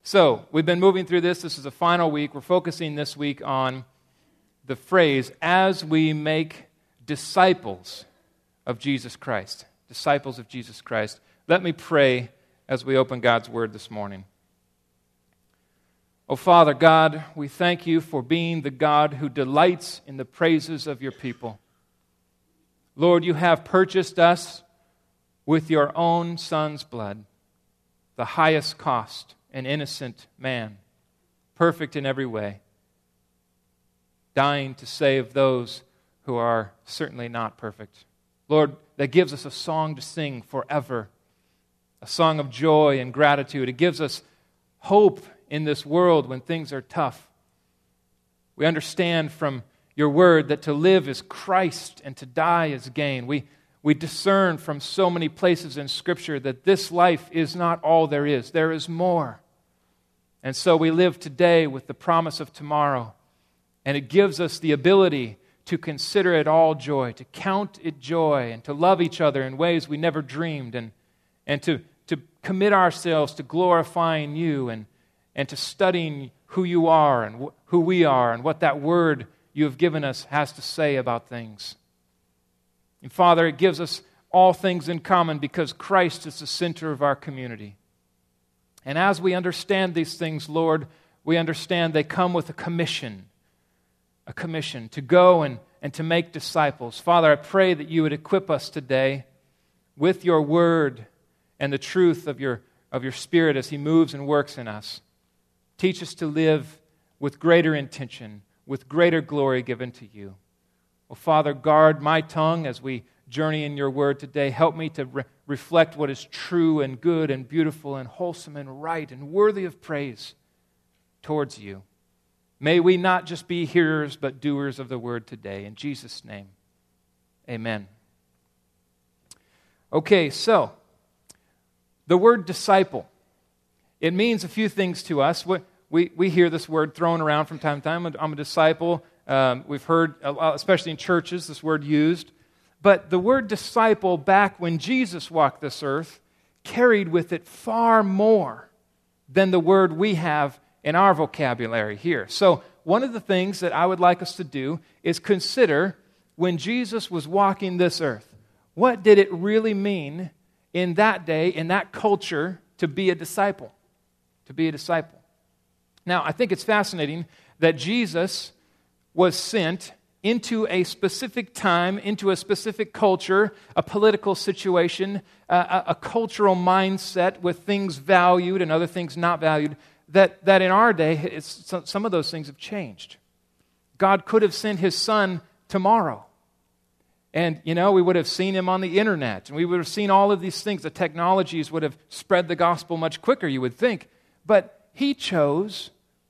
So, we've been moving through this. This is the final week. We're focusing this week on the phrase, as we make disciples of Jesus Christ. Disciples of Jesus Christ. Let me pray as we open God's Word this morning. Oh, Father God, we thank you for being the God who delights in the praises of your people. Lord, you have purchased us with your own Son's blood, the highest cost, an innocent man, perfect in every way, dying to save those who are certainly not perfect. Lord, that gives us a song to sing forever, a song of joy and gratitude. It gives us hope in this world when things are tough. We understand from your word that to live is Christ and to die is gain. We discern from so many places in Scripture that this life is not all there is. There is more. And so we live today with the promise of tomorrow. And it gives us the ability to consider it all joy, to count it joy, and to love each other in ways we never dreamed, and to commit ourselves to glorifying you and to studying who you are and who we are and what that word you have given us has to say about things. And Father, it gives us all things in common because Christ is the center of our community. And as we understand these things, Lord, we understand they come with a commission to go and to make disciples. Father, I pray that you would equip us today with your word and the truth of your Spirit as he moves and works in us. Teach us to live with greater intention, with greater glory given to you. Oh, Father, guard my tongue as we journey in your word today. Help me to reflect what is true and good and beautiful and wholesome and right and worthy of praise towards you. May we not just be hearers but doers of the word today. In Jesus' name, amen. Okay, so the word disciple, it means a few things to us. We hear this word thrown around from time to time. I'm a disciple. We've heard, especially in churches, this word used. But the word disciple, back when Jesus walked this earth, carried with it far more than the word we have in our vocabulary here. So one of the things that I would like us to do is consider when Jesus was walking this earth, what did it really mean in that day, in that culture, to be a disciple? To be a disciple. Now, I think it's fascinating that Jesus was sent into a specific time, into a specific culture, a political situation, a cultural mindset with things valued and other things not valued, that in our day, some of those things have changed. God could have sent his son tomorrow. And, we would have seen him on the internet, and we would have seen all of these things. The technologies would have spread the gospel much quicker, you would think. But he chose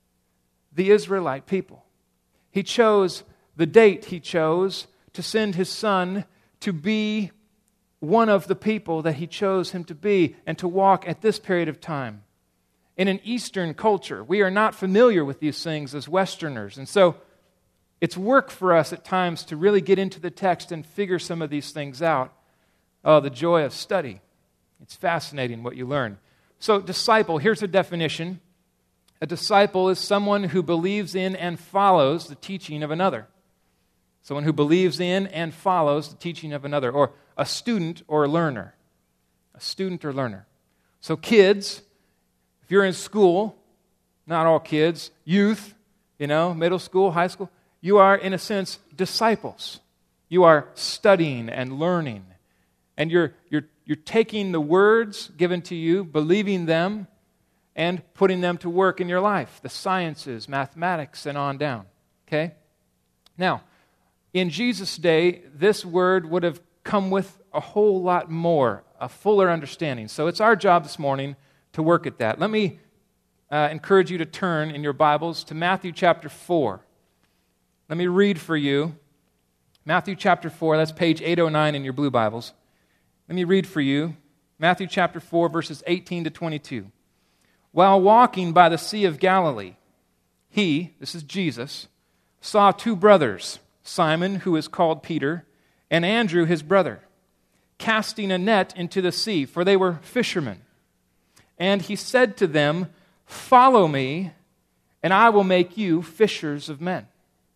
the Israelite people. He chose the date he chose to send his son to be one of the people that he chose him to be and to walk at this period of time. In an Eastern culture, we are not familiar with these things as Westerners. And so it's work for us at times to really get into the text and figure some of these things out. Oh, the joy of study. It's fascinating what you learn. So, disciple, here's a definition. A disciple is someone who believes in and follows the teaching of another. Someone who believes in and follows the teaching of another. Or a student or a learner. A student or learner. So kids, if you're in school, not all kids, youth, middle school, high school, you are, in a sense, disciples. You are studying and learning. And you're taking the words given to you, believing them, and putting them to work in your life. The sciences, mathematics, and on down. Okay? Now, in Jesus' day, this word would have come with a whole lot more, a fuller understanding. So it's our job this morning to work at that. Let me encourage you to turn in your Bibles to Matthew chapter 4. Let me read for you Matthew chapter 4. That's page 809 in your blue Bibles. Let me read for you Matthew chapter 4, verses 18 to 22. While walking by the Sea of Galilee, he, this is Jesus, saw two brothers, Simon, who is called Peter, and Andrew, his brother, casting a net into the sea, for they were fishermen. And he said to them, "Follow me, and I will make you fishers of men."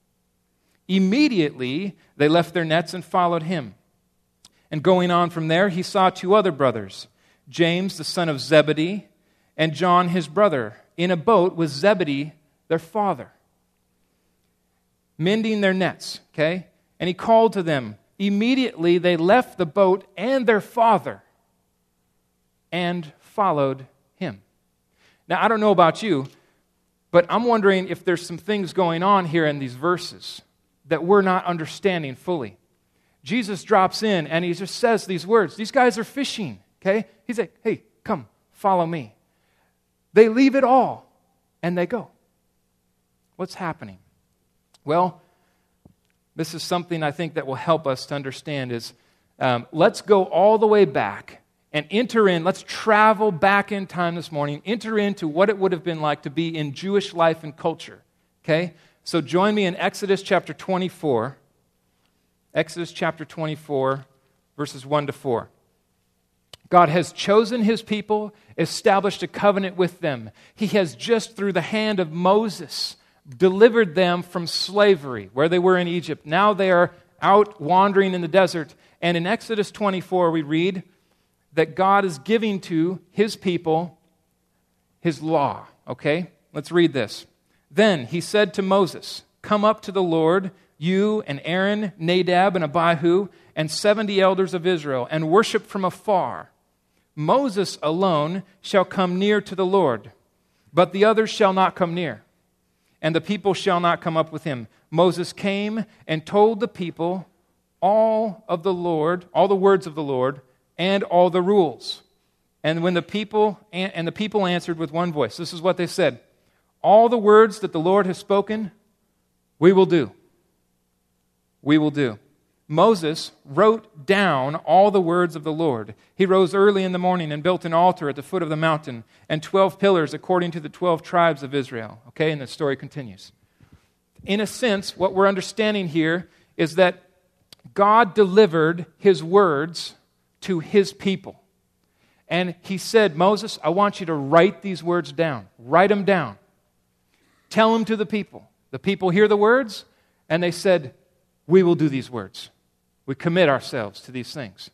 Immediately they left their nets and followed him. And going on from there, he saw two other brothers, James the son of Zebedee, and John his brother, in a boat with Zebedee their father, mending their nets, okay? And he called to them. Immediately they left the boat and their father and followed him. Now, I don't know about you, but I'm wondering if there's some things going on here in these verses that we're not understanding fully. Jesus drops in and he just says these words. These guys are fishing, okay? He's like, "Hey, come, follow me." They leave it all and they go. What's happening? Well, this is something I think that will help us to understand is let's go all the way back and enter in, let's travel back in time this morning, enter into what it would have been like to be in Jewish life and culture, okay? So join me in Exodus chapter 24. Exodus chapter 24, verses 1 to 4. God has chosen his people, established a covenant with them. He has just, through the hand of Moses, delivered them from slavery, where they were in Egypt. Now they are out wandering in the desert. And in Exodus 24, we read that God is giving to his people his law. Okay? Let's read this. "Then he said to Moses, 'Come up to the Lord, you and Aaron, Nadab and Abihu, and 70 elders of Israel, and worship from afar. Moses alone shall come near to the Lord, but the others shall not come near, and the people shall not come up with him.' Moses came and told the people all the words of the Lord, and all the rules. And when the people answered with one voice," this is what they said, "All the words that the Lord has spoken, we will do. We will do." Moses wrote down all the words of the Lord. He rose early in the morning and built an altar at the foot of the mountain and 12 pillars according to the 12 tribes of Israel. Okay, and the story continues. In a sense, what we're understanding here is that God delivered his words to his people. And he said, "Moses, I want you to write these words down. Write them down. Tell them to the people." The people hear the words, and they said, "We will do these words. We commit ourselves to these things."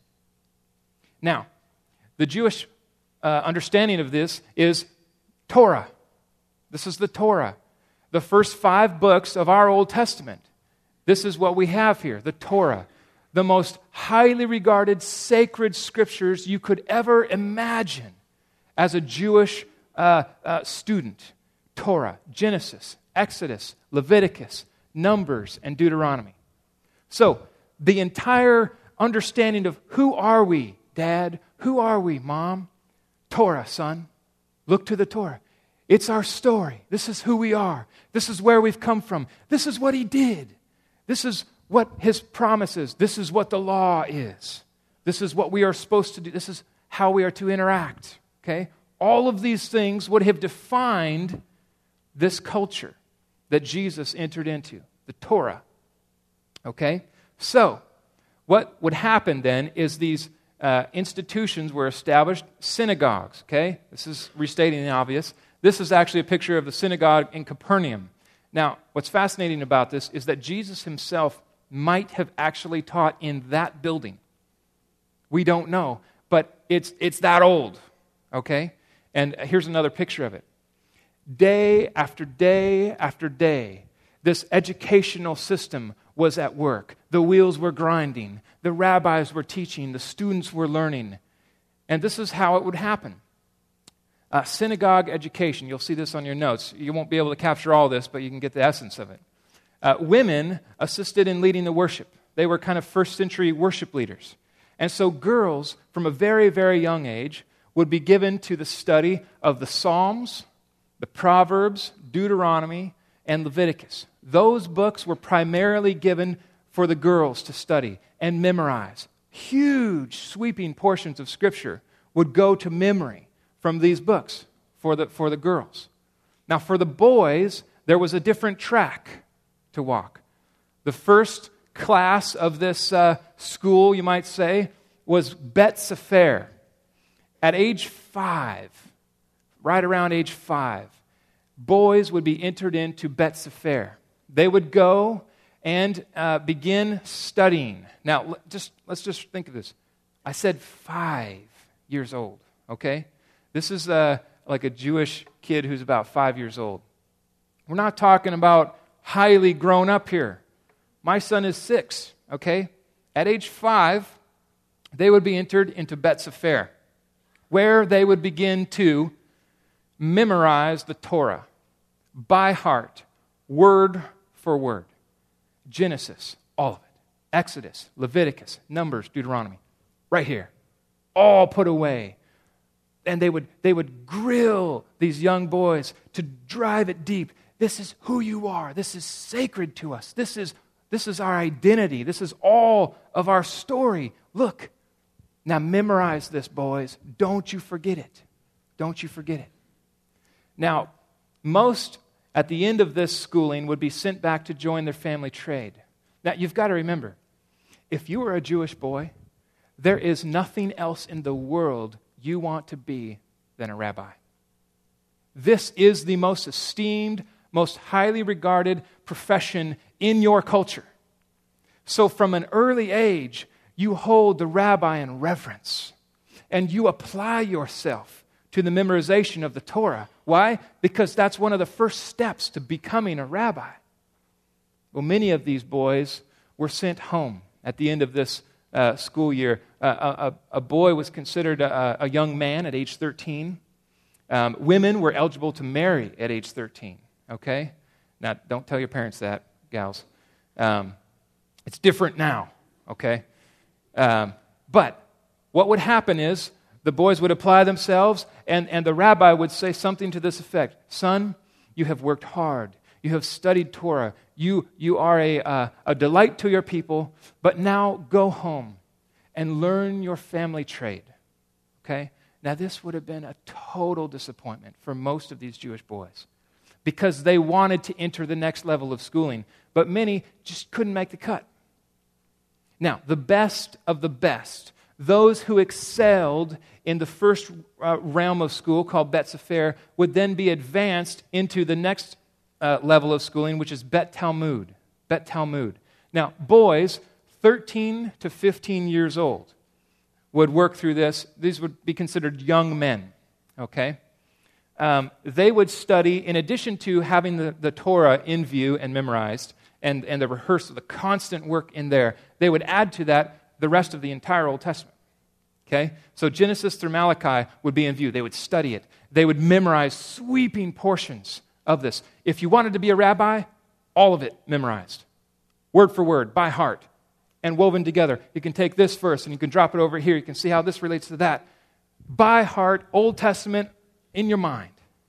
Now, the Jewish understanding of this is Torah. This is the Torah. The first 5 books of our Old Testament. This is what we have here, the Torah. The most highly regarded sacred scriptures you could ever imagine as a Jewish student. Torah, Genesis, Exodus, Leviticus, Numbers, and Deuteronomy. So, the entire understanding of who are we, Dad? Who are we, Mom? Torah, son. Look to the Torah. It's our story. This is who we are. This is where we've come from. This is what he did. This is what his promise is. This is what the law is. This is what we are supposed to do. This is how we are to interact. Okay? All of these things would have defined this culture that Jesus entered into, the Torah. Okay? So, what would happen then is these institutions were established, synagogues. Okay? This is restating the obvious. This is actually a picture of the synagogue in Capernaum. Now, what's fascinating about this is that Jesus himself might have actually taught in that building. We don't know, but it's that old, okay? And here's another picture of it. Day after day after day, this educational system was at work. The wheels were grinding. The rabbis were teaching. The students were learning. And this is how it would happen. Synagogue education. You'll see this on your notes. You won't be able to capture all this, but you can get the essence of it. Women assisted in leading the worship. They were kind of first century worship leaders. And so girls, from a very, very young age, would be given to the study of the Psalms, the Proverbs, Deuteronomy, and Leviticus. Those books were primarily given for the girls to study and memorize. Huge, sweeping portions of Scripture would go to memory from these books for the girls. Now, for the boys, there was a different track to walk. The first class of this school, you might say, was Bet Sefer. At age 5, right around age 5, boys would be entered into Bet Sefer. They would go and begin studying. Now, let's just think of this. I said 5 years old, okay? This is like a Jewish kid who's about 5 years old. We're not talking about highly grown up here. My son is 6, okay? At age 5, they would be entered into Bet Sefer, where they would begin to memorize the Torah by heart, word for word. Genesis, all of it. Exodus, Leviticus, Numbers, Deuteronomy. Right here. All put away. And they would grill these young boys to drive it deep. This is who you are. This is sacred to us. This is our identity. This is all of our story. Look. Now memorize this, boys. Don't you forget it. Don't you forget it. Now, most at the end of this schooling would be sent back to join their family trade. Now, you've got to remember, if you were a Jewish boy, there is nothing else in the world you want to be than a rabbi. This is the most esteemed, most highly regarded profession in your culture. So from an early age, you hold the rabbi in reverence, and you apply yourself to the memorization of the Torah. Why? Because that's one of the first steps to becoming a rabbi. Well, many of these boys were sent home at the end of this school year. A boy was considered a young man at age 13. Women were eligible to marry at age 13. Okay? Now, don't tell your parents that, gals. It's different now. Okay? But what would happen is the boys would apply themselves, and the rabbi would say something to this effect: "Son, you have worked hard. You have studied Torah. You are a delight to your people, but now go home and learn your family trade." Okay? Now, this would have been a total disappointment for most of these Jewish boys because they wanted to enter the next level of schooling, but many just couldn't make the cut. Now, the best of the best, those who excelled in the first realm of school called Bet Sefer, would then be advanced into the next level of schooling, which is Bet Talmud. Bet Talmud. Now, boys 13 to 15 years old would work through this. These would be considered young men, okay? They would study, in addition to having the Torah in view and memorized, and the rehearsal, the constant work in there, they would add to that the rest of the entire Old Testament. Okay? So Genesis through Malachi would be in view. They would study it. They would memorize sweeping portions of this. If you wanted to be a rabbi, all of it memorized. Word for word, by heart, and woven together. You can take this verse and you can drop it over here. You can see how this relates to that. By heart, Old Testament in your mind.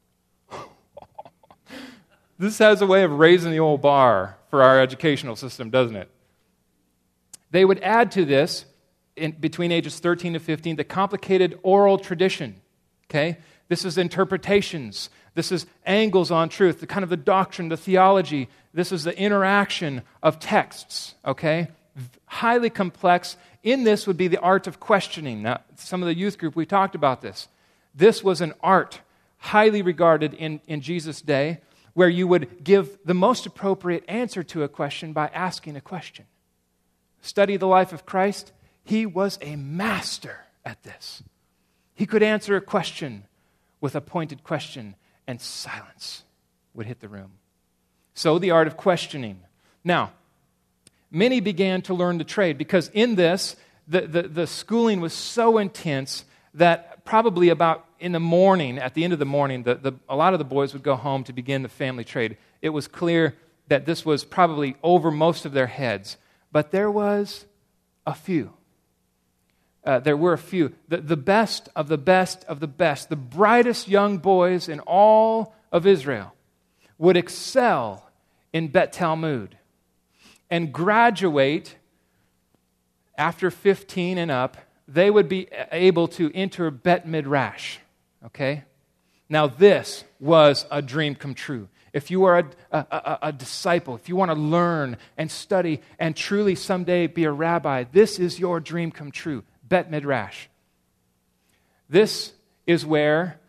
This has a way of raising the old bar for our educational system, doesn't it? They would add to this, between ages 13 to 15, the complicated oral tradition. Okay? This is interpretations. This is angles on truth, the kind of the doctrine, the theology. This is the interaction of texts. Okay? Highly complex. In this would be the art of questioning. Now, some of the youth group, we talked about this. This was an art highly regarded in Jesus' day, where you would give the most appropriate answer to a question by asking a question. Study the life of Christ. He was a master at this. He could answer a question with a pointed question, and silence would hit the room. So the art of questioning. Now, many began to learn the trade because in this, the schooling was so intense that probably about in the morning, at the end of the morning, a lot of the boys would go home to begin the family trade. It was clear that this was probably over most of their heads. But there was a few. There were a few. The best of the best of the best, the brightest young boys in all of Israel would excel in Bet Talmud and graduate after 15 and up. They would be able to enter Bet Midrash. Okay? Now this was a dream come true. If you are a disciple, if you want to learn and study and truly someday be a rabbi, this is your dream come true. Bet Midrash. This is where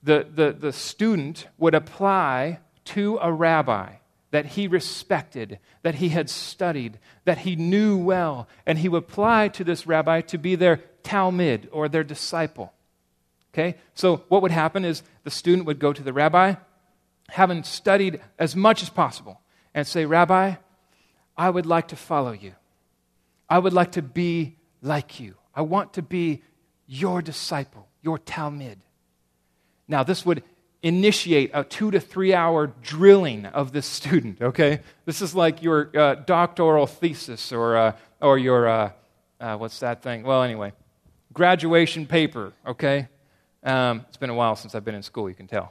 the student would apply to a rabbi that he respected, that he had studied, that he knew well, and he would apply to this rabbi to be their talmid, or their disciple. Okay? So what would happen is the student would go to the rabbi, having studied as much as possible, and say, Rabbi, I would like to follow you. I would like to be like you. I want to be your disciple, your talmid. Now, this would initiate a 2 to 3 hour drilling of this student, okay? This is like your doctoral thesis or your, what's that thing? Well, anyway, graduation paper, okay? It's been a while since I've been in school, you can tell.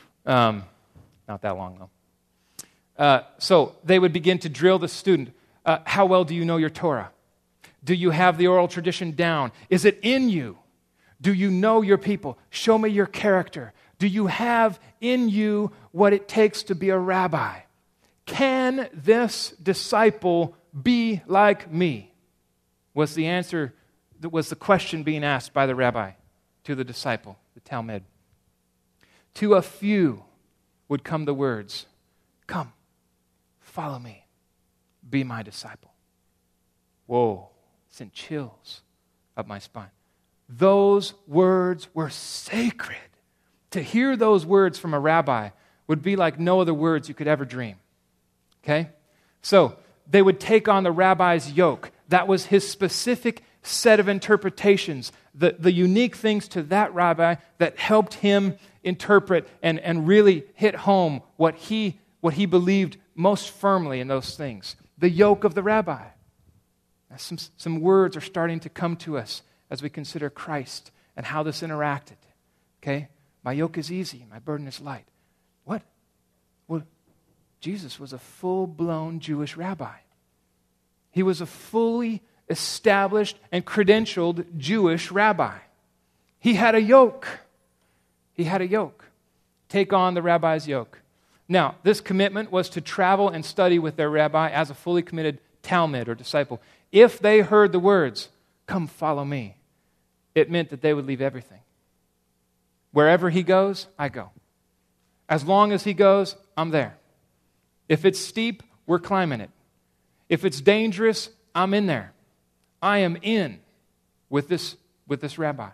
Not that long, though. So they would begin to drill the student. How well do you know your Torah? Do you have the oral tradition down? Is it in you? Do you know your people? Show me your character. Do you have in you what it takes to be a rabbi? Can this disciple be like me? Was the answer, was the question being asked by the rabbi to the disciple, the talmid. To a few would come the words, come, follow me, be my disciple. Whoa, sent chills up my spine. Those words were sacred. To hear those words from a rabbi would be like no other words you could ever dream. Okay? So, they would take on the rabbi's yoke. That was his specific set of interpretations, the unique things to that rabbi that helped him interpret and really hit home what he believed most firmly in those things. The yoke of the rabbi. Now, some words are starting to come to us as we consider Christ and how this interacted. Okay? My yoke is easy, my burden is light. What? Well, Jesus was a full-blown Jewish rabbi. He was a fully established and credentialed Jewish rabbi. He had a yoke. He had a yoke. Take on the rabbi's yoke. Now, this commitment was to travel and study with their rabbi as a fully committed talmid or disciple. If they heard the words, come follow me, it meant that they would leave everything. Wherever he goes, I go. As long as he goes, I'm there. If it's steep, we're climbing it. If it's dangerous, I'm in there. I am in with this rabbi.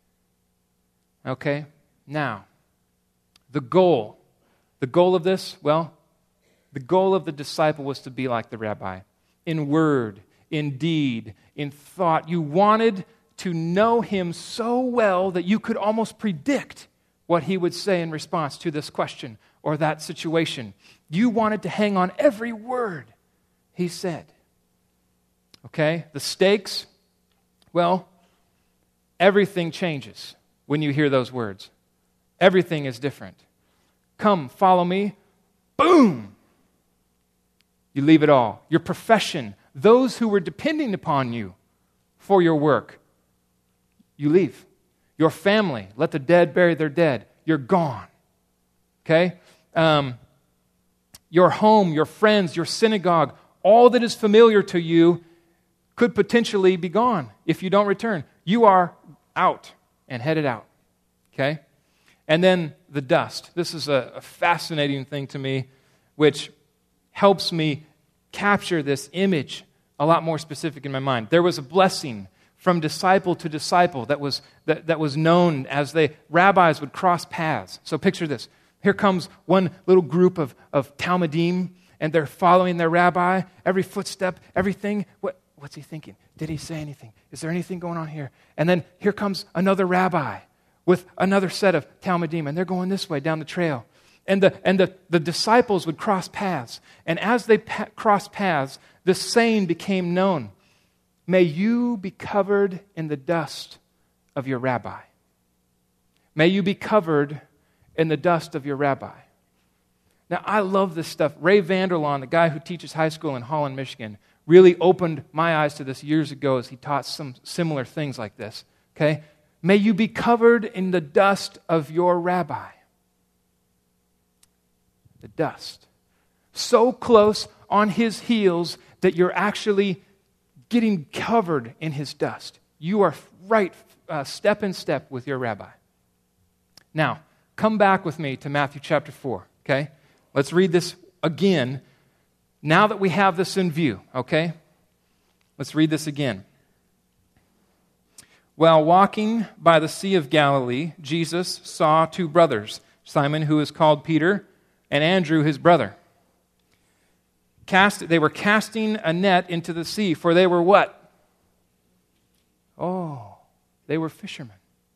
Okay? Now, the goal of this, well, the goal of the disciple was to be like the rabbi. In word, in deed, in thought. You wanted to know him so well that you could almost predict what he would say in response to this question or that situation. You wanted to hang on every word he said. Okay? The stakes, well, everything changes when you hear those words. Everything is different. Come, follow me. Boom! You leave it all. Your profession, those who were depending upon you for your work, you leave. Your family, let the dead bury their dead. You're gone. Okay? Your home, your friends, your synagogue, all that is familiar to you could potentially be gone if you don't return. You are out and headed out. Okay? And then the dust. This is a fascinating thing to me, which helps me capture this image a lot more specific in my mind. There was a blessing from disciple to disciple that was known as rabbis would cross paths. So picture this. Here comes one little group of Talmudim, and they're following their rabbi, every footstep, everything. What's he thinking? Did he say anything? Is there anything going on here? And then here comes another rabbi with another set of Talmudim, and they're going this way down the trail. And the disciples would cross paths. And as they crossed paths, this saying became known. May you be covered in the dust of your rabbi. May you be covered in the dust of your rabbi. Now, I love this stuff. Ray Vanderlaan, the guy who teaches high school in Holland, Michigan, really opened my eyes to this years ago as he taught some similar things like this. Okay? May you be covered in the dust of your rabbi. The dust. So close on his heels that you're actually getting covered in his dust. You are right step in step with your rabbi. Now, come back with me to Matthew chapter 4, okay? Let's read this again now that we have this in view, okay? Let's read this again. While walking by the Sea of Galilee, Jesus saw two brothers, Simon, who is called Peter, and Andrew, his brother. They were casting a net into the sea, for they were what? Oh, they were fishermen.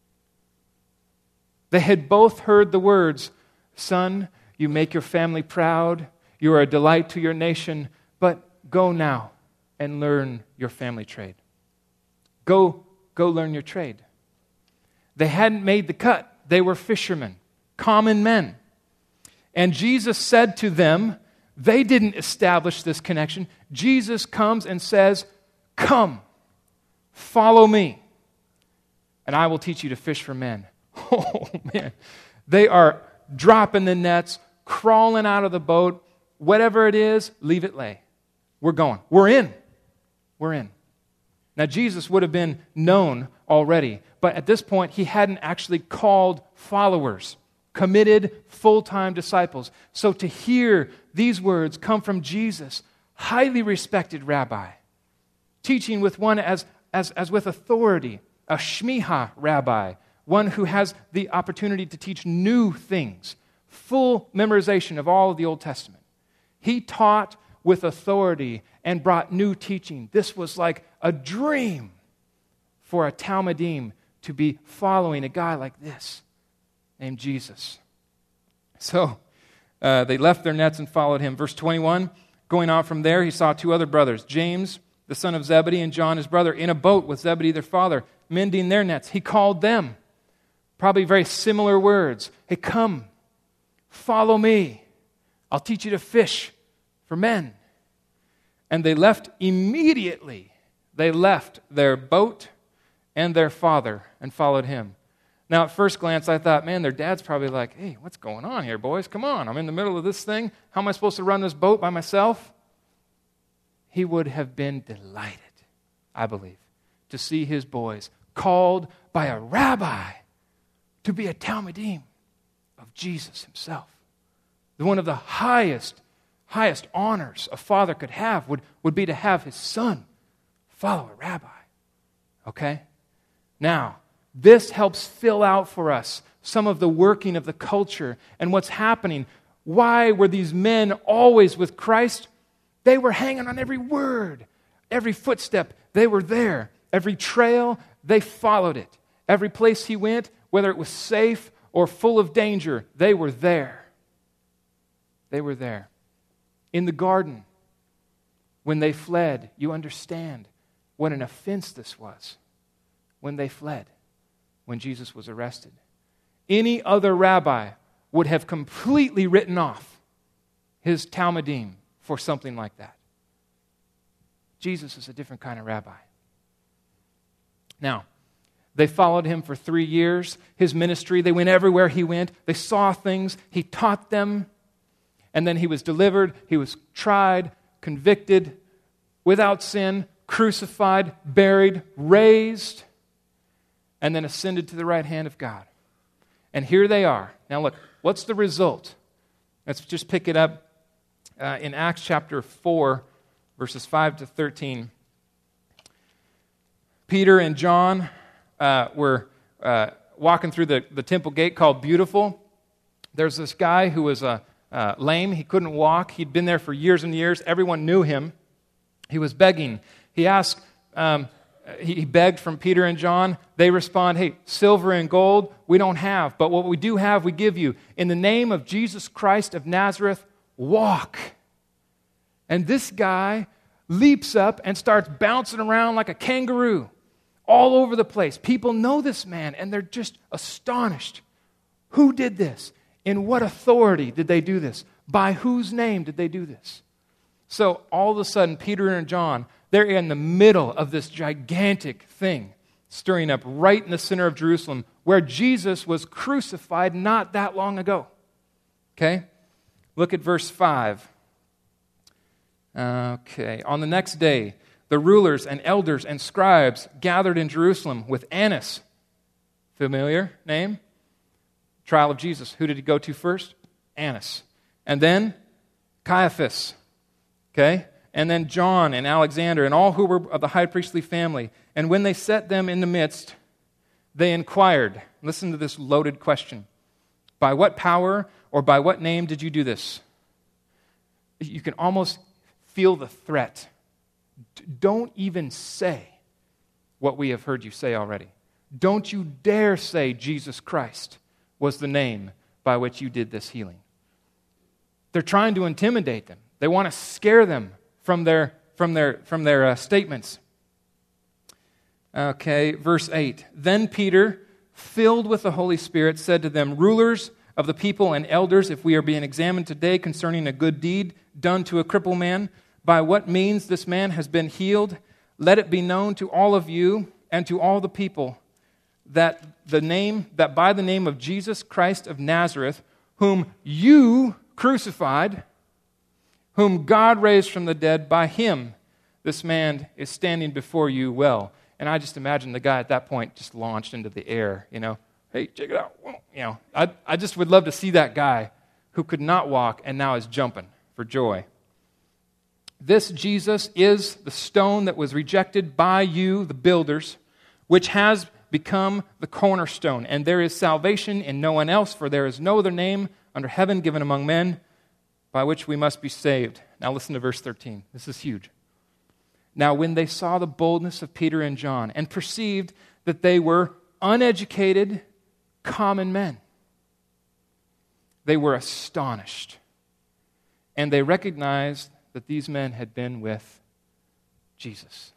They had both heard the words, "Son, you make your family proud. You are a delight to your nation, but go now and learn your family trade." Go learn your trade. They hadn't made the cut. They were fishermen, common men. And Jesus said to them, they didn't establish this connection. Jesus comes and says, "Come, follow me, and I will teach you to fish for men." Oh, man. They are dropping the nets, crawling out of the boat. Whatever it is, leave it lay. We're going. We're in. We're in. Now, Jesus would have been known already, but at this point, he hadn't actually called followers, committed, full-time disciples. So to hear these words come from Jesus, highly respected rabbi, teaching with one as with authority, a shmicha rabbi, one who has the opportunity to teach new things, full memorization of all of the Old Testament. He taught with authority and brought new teaching. This was like a dream for a Talmudim to be following a guy like this named Jesus. So they left their nets and followed him. Verse 21, going on from there, he saw two other brothers, James, the son of Zebedee, and John, his brother, in a boat with Zebedee, their father, mending their nets. He called them, probably very similar words. "Hey, come, follow me. I'll teach you to fish for men." And they left immediately. They left their boat and their father and followed him. Now, at first glance, I thought, man, their dad's probably like, "Hey, what's going on here, boys? Come on, I'm in the middle of this thing. How am I supposed to run this boat by myself?" He would have been delighted, I believe, to see his boys called by a rabbi to be a Talmudim of Jesus himself. One of the highest honors a father could have would be to have his son follow a rabbi. Okay? Now, this helps fill out for us some of the working of the culture and what's happening. Why were these men always with Christ? They were hanging on every word, every footstep. They were there. Every trail, they followed it. Every place he went, whether it was safe or full of danger, they were there. They were there. In the garden, when they fled, you understand what an offense this was when they fled, when Jesus was arrested. Any other rabbi would have completely written off his Talmudim for something like that. Jesus is a different kind of rabbi. Now, they followed him for 3 years. His ministry, they went everywhere he went. They saw things. He taught them. And then he was delivered. He was tried, convicted, without sin, crucified, buried, raised, and then ascended to the right hand of God. And here they are. Now look, what's the result? Let's just pick it up in Acts chapter 4, verses 5 to 13. Peter and John were walking through the temple gate called Beautiful. There's this guy who was lame. He couldn't walk. He'd been there for years and years. Everyone knew him. He was begging. He asked, he begged from Peter and John. They respond, "Hey, silver and gold we don't have, but what we do have we give you. In the name of Jesus Christ of Nazareth, walk." And this guy leaps up and starts bouncing around like a kangaroo all over the place. People know this man, and they're just astonished. Who did this? In what authority did they do this? By whose name did they do this? So all of a sudden, Peter and John, they're in the middle of this gigantic thing, stirring up right in the center of Jerusalem, where Jesus was crucified not that long ago. Okay? Look at verse 5. Okay. On the next day, the rulers and elders and scribes gathered in Jerusalem with Annas, familiar name, Trial of Jesus. Who did he go to first? Annas. And then Caiaphas. Okay? And then John and Alexander and all who were of the high priestly family. And when they set them in the midst, they inquired. Listen to this loaded question. By what power or by what name did you do this? You can almost feel the threat. Don't even say what we have heard you say already. Don't you dare say Jesus Christ was the name by which you did this healing. They're trying to intimidate them. They want to scare them from their statements. Okay, verse 8. Then Peter, filled with the Holy Spirit, said to them, rulers of the people and elders, if we are being examined today concerning a good deed done to a crippled man, by what means this man has been healed, let it be known to all of you and to all the people that by the name of Jesus Christ of Nazareth, whom you crucified, whom God raised from the dead, by him this man is standing before you well. And I just imagine the guy at that point just launched into the air, Hey, check it out. I just would love to see that guy who could not walk and now is jumping for joy. This Jesus is the stone that was rejected by you, the builders, which has become the cornerstone. And there is salvation in no one else, for there is no other name under heaven given among men by which we must be saved. Now listen to verse 13. This is huge. Now when they saw the boldness of Peter and John and perceived that they were uneducated, common men, they were astonished. And they recognized that these men had been with Jesus.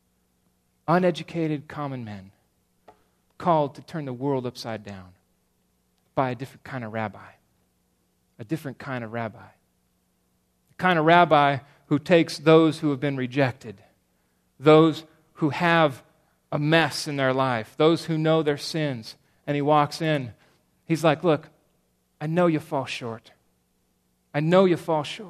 Uneducated, common men, called to turn the world upside down by a different kind of rabbi. A different kind of rabbi. The kind of rabbi who takes those who have been rejected, those who have a mess in their life, those who know their sins, and he walks in. He's like, look, I know you fall short. I know you fall short.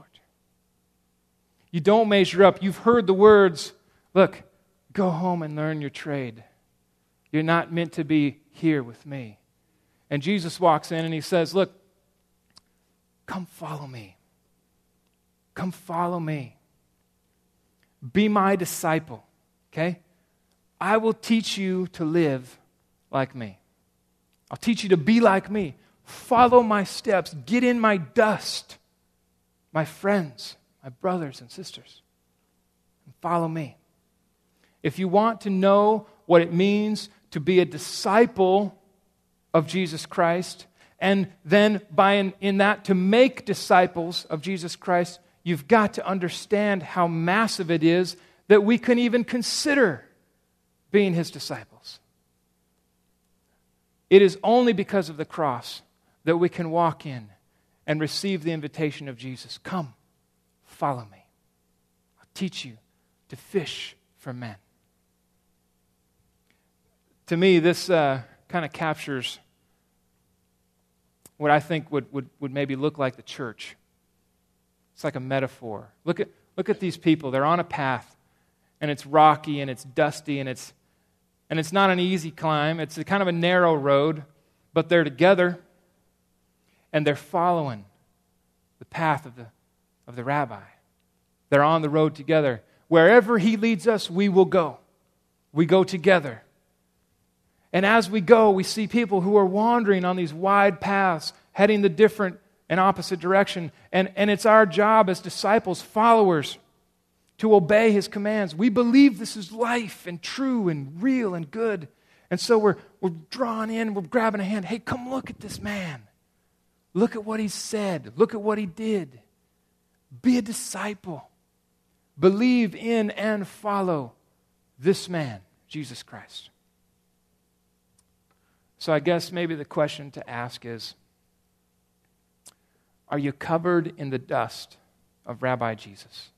You don't measure up. You've heard the words, look, go home and learn your trade. You're not meant to be here with me. And Jesus walks in and he says, look, come follow me. Come follow me. Be my disciple, okay? I will teach you to live like me. I'll teach you to be like me. Follow my steps. Get in my dust. My friends, my brothers and sisters. And follow me. If you want to know what it means to be a disciple of Jesus Christ, and then in that to make disciples of Jesus Christ, you've got to understand how massive it is that we can even consider being his disciples. It is only because of the cross that we can walk in and receive the invitation of Jesus. Come, follow me. I'll teach you to fish for men. To me, this kind of captures what I think would maybe look like the church. It's like a metaphor. Look at these people. They're on a path, and it's rocky, and it's dusty, and it's not an easy climb. It's kind of a narrow road, but they're together, and they're following the path of the rabbi. They're on the road together. Wherever he leads us, we will go. We go together. And as we go, we see people who are wandering on these wide paths, heading the different and opposite direction. And it's our job as disciples, followers, to obey his commands. We believe this is life and true and real and good. And so we're drawn in, we're grabbing a hand. Hey, come look at this man. Look at what he said. Look at what he did. Be a disciple. Believe in and follow this man, Jesus Christ. So I guess maybe the question to ask is, are you covered in the dust of Rabbi Jesus?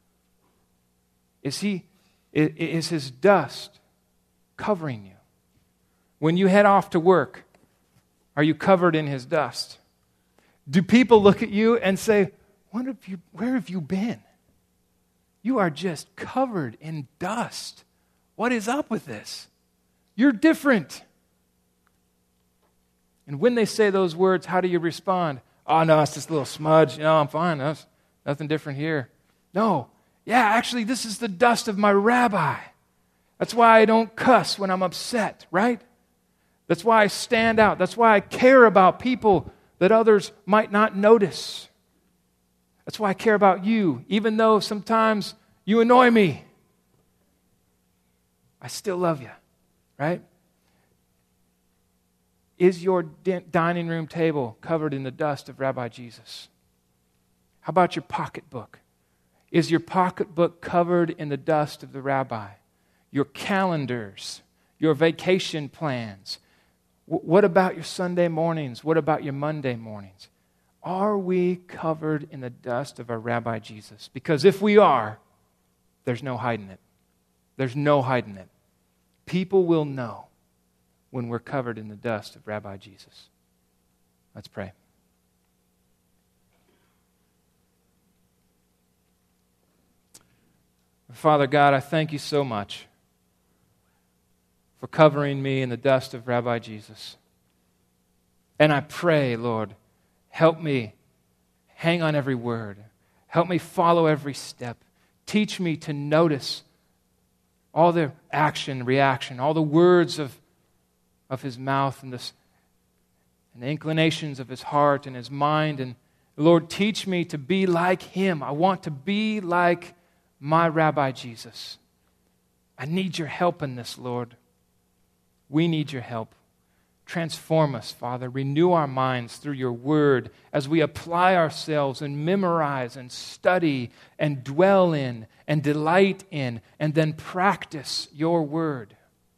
Is his dust covering you? When you head off to work, are you covered in his dust? Do people look at you and say, where have you been? You are just covered in dust. What is up with this? You're different. And when they say those words, how do you respond? Oh, no, it's just a little smudge. No, I'm fine. That's nothing different here. No. Yeah, actually, this is the dust of my rabbi. That's why I don't cuss when I'm upset, right? That's why I stand out. That's why I care about people that others might not notice. That's why I care about you, even though sometimes you annoy me. I still love you, right? Is your dining room table covered in the dust of Rabbi Jesus? How about your pocketbook? Is your pocketbook covered in the dust of the rabbi? Your calendars, your vacation plans. What about your Sunday mornings? What about your Monday mornings? Are we covered in the dust of our Rabbi Jesus? Because if we are, there's no hiding it. There's no hiding it. People will know when we're covered in the dust of Rabbi Jesus. Let's pray. Father God, I thank you so much for covering me in the dust of Rabbi Jesus. And I pray, Lord, help me hang on every word. Help me follow every step. Teach me to notice all the action, reaction, all the words of his mouth and the inclinations of his heart and his mind. And Lord, teach me to be like him. I want to be like my Rabbi Jesus. I need your help in this, Lord. We need your help. Transform us, Father. Renew our minds through your word as we apply ourselves and memorize and study and dwell in and delight in and then practice your word.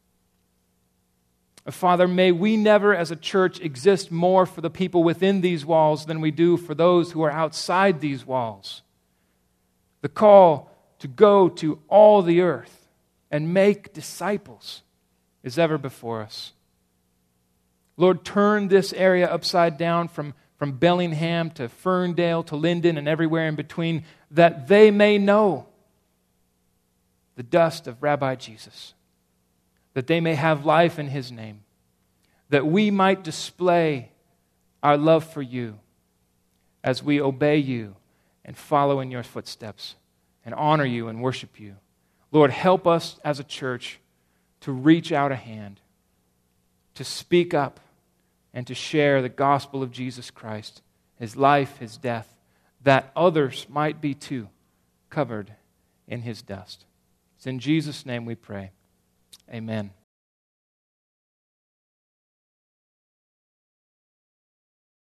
Father, may we never as a church exist more for the people within these walls than we do for those who are outside these walls. The call to go to all the earth and make disciples is ever before us. Lord, turn this area upside down from Bellingham to Ferndale to Linden and everywhere in between, that they may know the dust of Rabbi Jesus, that they may have life in his name, that we might display our love for you as we obey you and follow in your footsteps and honor you and worship you. Lord, help us as a church to reach out a hand, to speak up, and to share the gospel of Jesus Christ, his life, his death, that others might be too covered in his dust. It's in Jesus' name we pray. Amen.